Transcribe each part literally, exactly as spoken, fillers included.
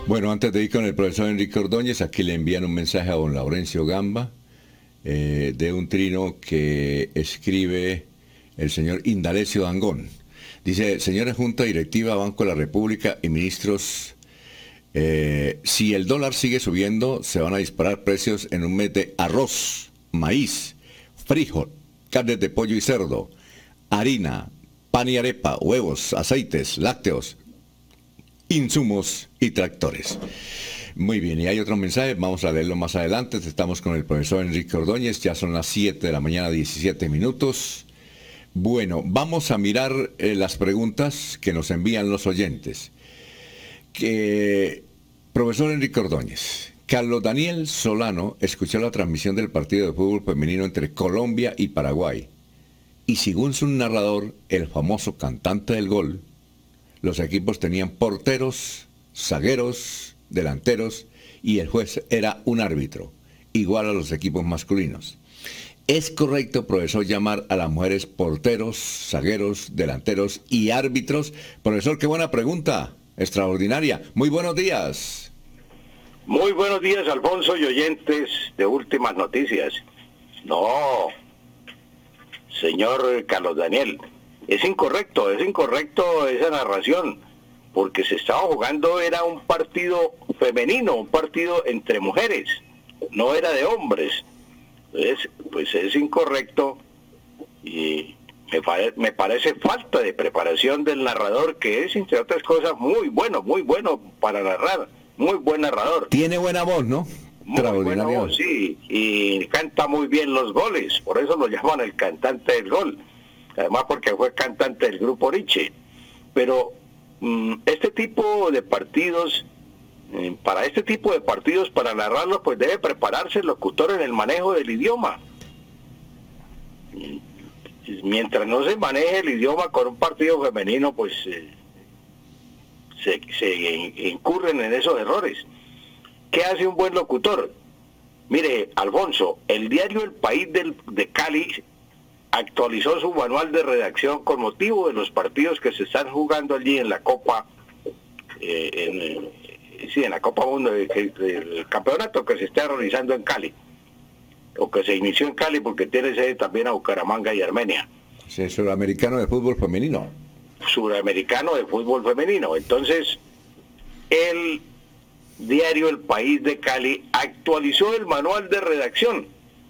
Bueno, antes de ir con el profesor Enrique Ordóñez, aquí le envían un mensaje a don Laurencio Gamba eh, de un trino que escribe el señor Indalecio Dangón. Dice, señores Junta Directiva, Banco de la República y ministros, eh, si el dólar sigue subiendo, se van a disparar precios en un mes de arroz, maíz, frijol, carnes de pollo y cerdo, harina, pan y arepa, huevos, aceites, lácteos, insumos y tractores. Muy bien, y hay otro mensaje, vamos a leerlo más adelante. Estamos con el profesor Enrique Ordóñez, ya son las siete de la mañana, diecisiete minutos. Bueno, vamos a mirar eh, las preguntas que nos envían los oyentes. Que, profesor Enrique Ordóñez, Carlos Daniel Solano escuchó la transmisión del partido de fútbol femenino entre Colombia y Paraguay. Y según su narrador, el famoso cantante del gol, los equipos tenían porteros, zagueros, delanteros y el juez era un árbitro, igual a los equipos masculinos. ¿Es correcto, profesor, llamar a las mujeres porteros, zagueros, delanteros y árbitros? Profesor, qué buena pregunta, extraordinaria. Muy buenos días. Muy buenos días, Alfonso y oyentes de Últimas Noticias. No, señor Carlos Daniel, es incorrecto, es incorrecto esa narración, porque se estaba jugando, era un partido femenino, un partido entre mujeres, no era de hombres. Entonces, pues es incorrecto y me, pare, me parece falta de preparación del narrador, que es, entre otras cosas, muy bueno, muy bueno para narrar, muy buen narrador. Tiene buena voz, ¿no? Muy buena voz, sí, y canta muy bien los goles, por eso lo llaman el cantante del gol, además porque fue cantante del grupo Nietzsche. Pero mmm, este tipo de partidos, eh, para este tipo de partidos, para narrarlos, pues debe prepararse el locutor en el manejo del idioma. Mientras no se maneje el idioma con un partido femenino, pues eh, se, se incurren en esos errores. ¿Qué hace un buen locutor? Mire, Alfonso, el diario El País del, de Cali actualizó su manual de redacción con motivo de los partidos que se están jugando allí en la Copa, eh, en, eh, sí, en la Copa Mundo, el, el campeonato que se está realizando en Cali, o que se inició en Cali porque tiene sede también a Bucaramanga y Armenia. Sí, suramericano de fútbol femenino. Suramericano de fútbol femenino. Entonces, el diario El País de Cali actualizó el manual de redacción.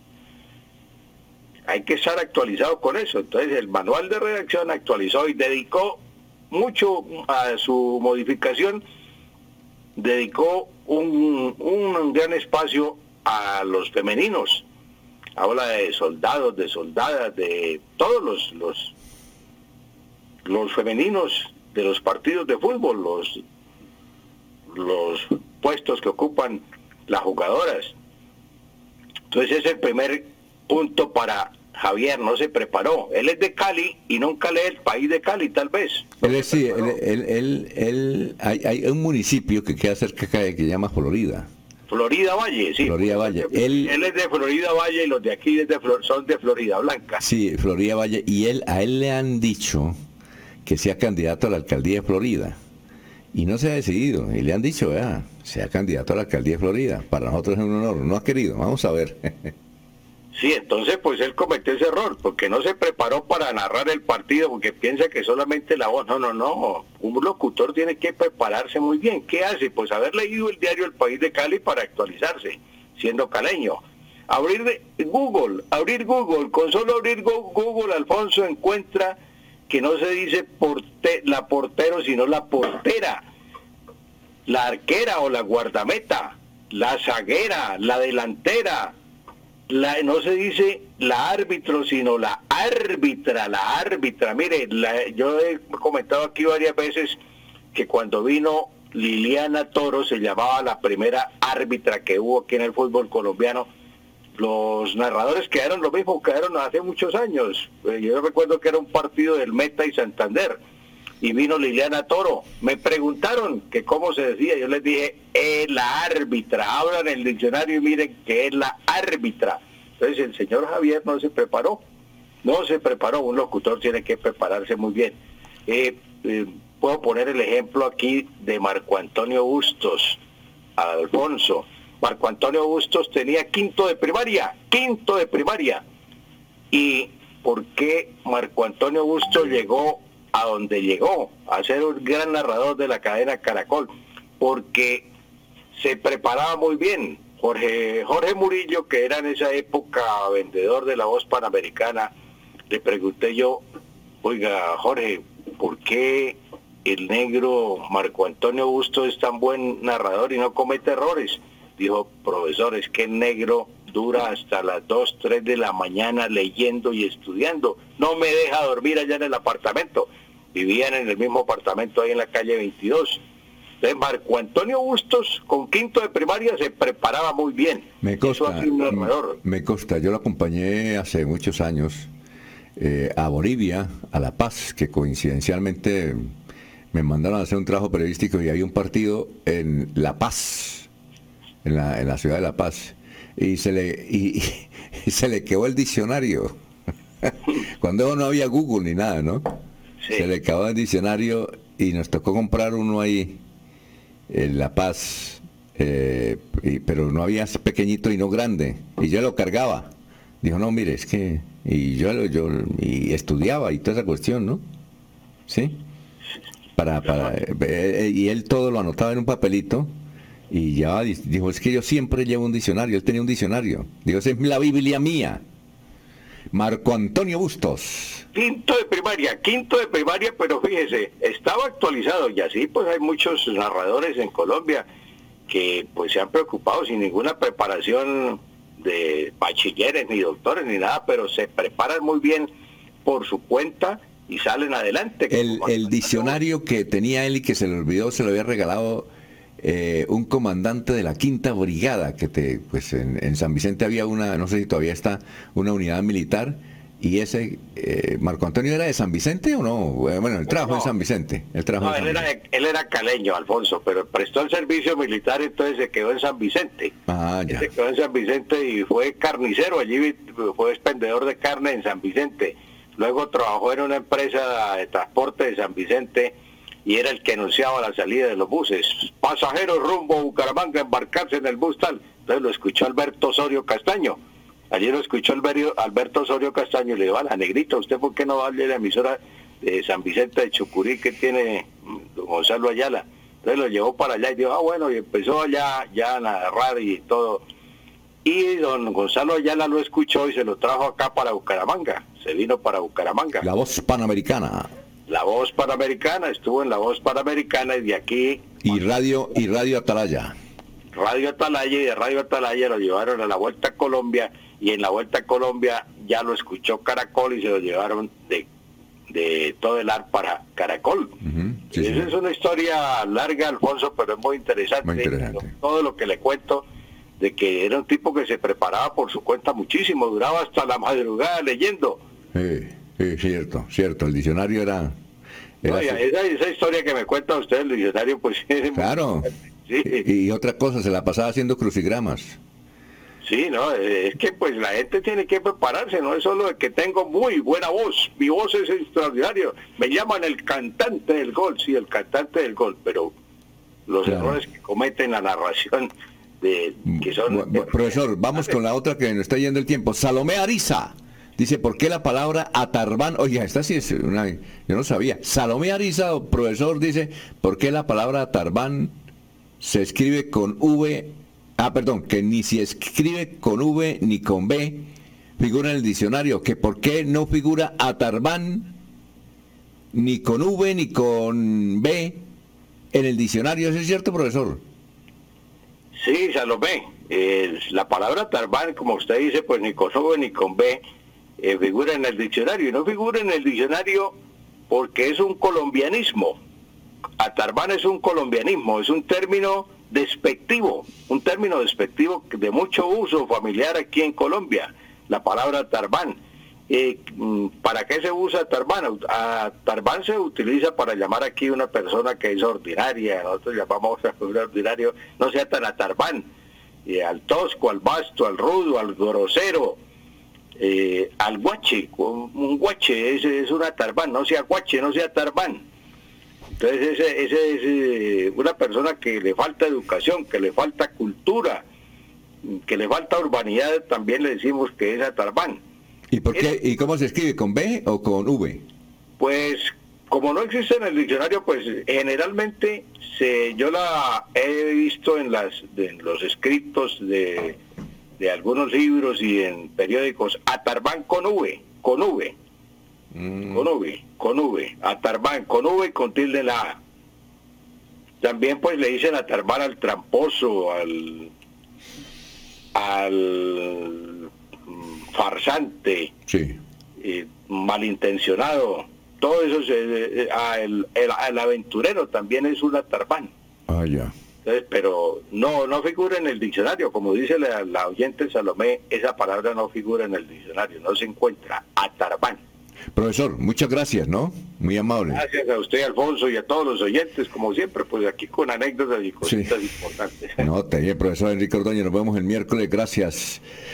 Hay que estar actualizado con eso. Entonces el manual de redacción actualizó y dedicó mucho a su modificación, dedicó un, un gran espacio a los femeninos. Habla de soldados, de soldadas, de todos los los, los femeninos de los partidos de fútbol, los los puestos que ocupan las jugadoras. Entonces es el primer punto para Javier, no se preparó. Él es de Cali y nunca lee El País de Cali, tal vez. No él es, sí, él, él, él, él, hay, hay un municipio que queda cerca de, que se llama Florida. Florida Valle, sí. Florida Valle. Él, él es de Florida Valle y los de aquí es de Flor, son de Florida Blanca. Sí, Florida Valle. Y él, a él le han dicho que sea candidato a la alcaldía de Florida. Y no se ha decidido. Y le han dicho, vea, sea candidato a la alcaldía de Florida. Para nosotros es un honor. No ha querido. Vamos a ver. Sí, entonces pues él cometió ese error, porque no se preparó para narrar el partido, porque piensa que solamente la voz. No, no, no. Un locutor tiene que prepararse muy bien. ¿Qué hace? Pues haber leído el diario El País de Cali para actualizarse, siendo caleño. Abrir de Google, abrir Google. Con solo abrir Google, Alfonso encuentra que no se dice porte, la portero, sino la portera, la arquera o la guardameta, la zaguera, la delantera. La, no se dice la árbitro, sino la árbitra, la árbitra. Mire, la, yo he comentado aquí varias veces que cuando vino Liliana Toro se llamaba la primera árbitra que hubo aquí en el fútbol colombiano. Los narradores quedaron lo mismo, quedaron hace muchos años. Yo recuerdo que era un partido del Meta y Santander y vino Liliana Toro. Me preguntaron que cómo se decía, yo les dije, es la árbitra. Abran el diccionario y miren que es la árbitra. Entonces el señor Javier no se preparó, no se preparó. Un locutor tiene que prepararse muy bien. Eh, eh, puedo poner el ejemplo aquí de Marco Antonio Bustos. Alfonso, Marco Antonio Bustos tenía quinto de primaria, quinto de primaria. ¿Y por qué Marco Antonio Bustos llegó a donde llegó? A ser un gran narrador de la cadena Caracol. Porque se preparaba muy bien. Jorge, Jorge Murillo, que era en esa época vendedor de La Voz Panamericana, le pregunté yo, oiga, Jorge, ¿por qué el negro Marco Antonio Bustos es tan buen narrador y no comete errores? Dijo, profesor, es que el negro dura hasta las dos, tres de la mañana leyendo y estudiando. No me deja dormir allá en el apartamento. Vivían en el mismo apartamento ahí en la calle veintidós. Entonces, Marco Antonio Bustos, con quinto de primaria, se preparaba muy bien. Me consta, me, me consta. Yo lo acompañé hace muchos años eh, a Bolivia, a La Paz, que coincidencialmente me mandaron a hacer un trabajo periodístico y había un partido en La Paz, en la, en la ciudad de La Paz, y se le, y, y se le quedó el diccionario. Cuando no había Google ni nada, ¿no? Sí. Se le quedó el diccionario y nos tocó comprar uno ahí en La Paz, eh, y, pero no había pequeñito y no grande, y yo lo cargaba. Dijo, no, mire, es que, y yo, yo y estudiaba y toda esa cuestión, ¿no? ¿Sí? Para, para, eh, y él todo lo anotaba en un papelito, y ya dijo, es que yo siempre llevo un diccionario. Él tenía un diccionario. Dijo, esa es la Biblia mía. Marco Antonio Bustos. Quinto de primaria, quinto de primaria, pero fíjese, estaba actualizado, y así pues hay muchos narradores en Colombia que pues se han preocupado sin ninguna preparación de bachilleres, ni doctores, ni nada, pero se preparan muy bien por su cuenta y salen adelante. El, el diccionario que tenía él y que se le olvidó, se lo había regalado eh, un comandante de la Quinta Brigada, que te, pues en, en San Vicente había una, no sé si todavía está, una unidad militar, y ese, eh, Marco Antonio era de San Vicente o no? Bueno, él trabajó no, en San Vicente. Él, trabajó no, en él, San era, él era caleño, Alfonso, pero prestó el servicio militar, entonces se quedó en San Vicente. Ah, ya. Se quedó en San Vicente y fue carnicero, allí fue expendedor de carne en San Vicente. Luego trabajó en una empresa de transporte de San Vicente y era el que anunciaba la salida de los buses. Pasajeros rumbo a Bucaramanga, embarcarse en el bus tal. Entonces lo escuchó Alberto Osorio Castaño. Ayer lo escuchó Alberto Osorio Castaño y le dijo, a la negrita, ¿usted por qué no va a la emisora de San Vicente de Chucurí que tiene don Gonzalo Ayala? Entonces lo llevó para allá y dijo, ah, bueno, y empezó allá ya a narrar y todo. Y don Gonzalo Ayala lo escuchó y se lo trajo acá para Bucaramanga. Se vino para Bucaramanga. La Voz Panamericana. La Voz Panamericana, estuvo en La Voz Panamericana y de aquí... Y Radio, y Radio Atalaya. Radio Atalaya, y de Radio Atalaya lo llevaron a la Vuelta a Colombia, y en la Vuelta a Colombia ya lo escuchó Caracol y se lo llevaron de, de todo el ar para Caracol. Uh-huh. Sí, y esa sí. Es una historia larga, Alfonso, pero es muy interesante. Muy interesante. Todo lo que le cuento de que era un tipo que se preparaba por su cuenta muchísimo, duraba hasta la madrugada leyendo. Sí, sí, cierto, cierto, el diccionario era... era no, esa, esa historia que me cuenta usted, el diccionario, pues... Claro, sí. y, y otra cosa, se la pasaba haciendo crucigramas. Sí, no, es que pues la gente tiene que prepararse, no es solo de que tengo muy buena voz, mi voz es extraordinaria, me llaman el cantante del gol, sí, el cantante del gol, pero los claro. errores que cometen la narración de que son... Bueno, profesor, vamos con la otra que nos está yendo el tiempo. Salomé Ariza dice, ¿por qué la palabra atarbán? Oye, esta sí es una... Yo no sabía. Salomé Ariza, profesor, dice, ¿por qué la palabra atarbán se escribe con V... Ah, perdón, que ni se escribe con V ni con B, figura en el diccionario, que por qué no figura Atarbán ni con V ni con B en el diccionario. ¿Eso es cierto, profesor? Sí, Salomé, eh, la palabra Atarbán, como usted dice, pues ni con V ni con B eh, figura en el diccionario, y no figura en el diccionario porque es un colombianismo. Atarbán es un colombianismo, es un término despectivo, un término despectivo de mucho uso familiar aquí en Colombia, la palabra tarbán. Eh, ¿Para qué se usa tarbán? A tarbán se utiliza para llamar aquí a una persona que es ordinaria, nosotros llamamos a un ordinario, no sea tan atarbán, eh, al tosco, al vasto, al rudo, al grosero, eh, al guache, un guache es, es una tarbán, no sea guache, no sea tarbán. Entonces ese, ese es eh, una persona que le falta educación, que le falta cultura, que le falta urbanidad, también le decimos que es Atarbán. ¿Y por qué? ¿Y cómo se escribe? ¿Con B o con V? Pues como no existe en el diccionario, pues generalmente se, yo la he visto en, las, en los escritos de, de algunos libros y en periódicos, Atarbán con V, con V, mm. con V, con V, Atarbán con V y con tilde en la A. También pues le dicen Atarbán al tramposo, al, al farsante, sí. eh, malintencionado. Todo eso, se, eh, a el, el, el aventurero también es un Atarbán. Ah, ya. Entonces, pero no no figura en el diccionario, como dice la, la oyente Salomé, esa palabra no figura en el diccionario, no se encuentra, Atarbán. Profesor, muchas gracias, ¿no? Muy amable. Gracias a usted, Alfonso, y a todos los oyentes, como siempre, pues aquí con anécdotas y cositas sí. importantes. No, está bien, profesor Enrique Ordóñez, nos vemos el miércoles, gracias.